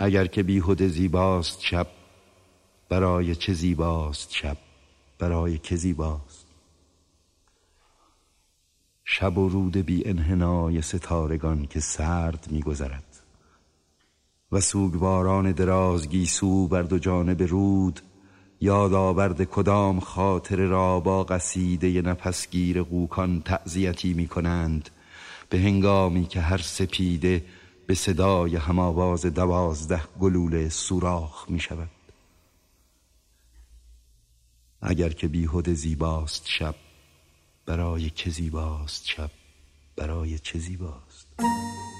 اگر که بیهوده زیباست شب، برای چه زیباست شب، برای که زیباست؟ شب و رود بی انحنای ستارگان که سرد می‌گذرد و سوگواران دراز گیسو بر دو جانب رود، یاد آورد کدام خاطر را با قصیده نفسگیر قوکان تعزیتی می کنند، به هنگامی که هر سپیده به صدای هماواز 12 گلوله سوراخ می شود. اگر که بیهوده زیباست شب، برای که زیباست شب، برای چه زیباست؟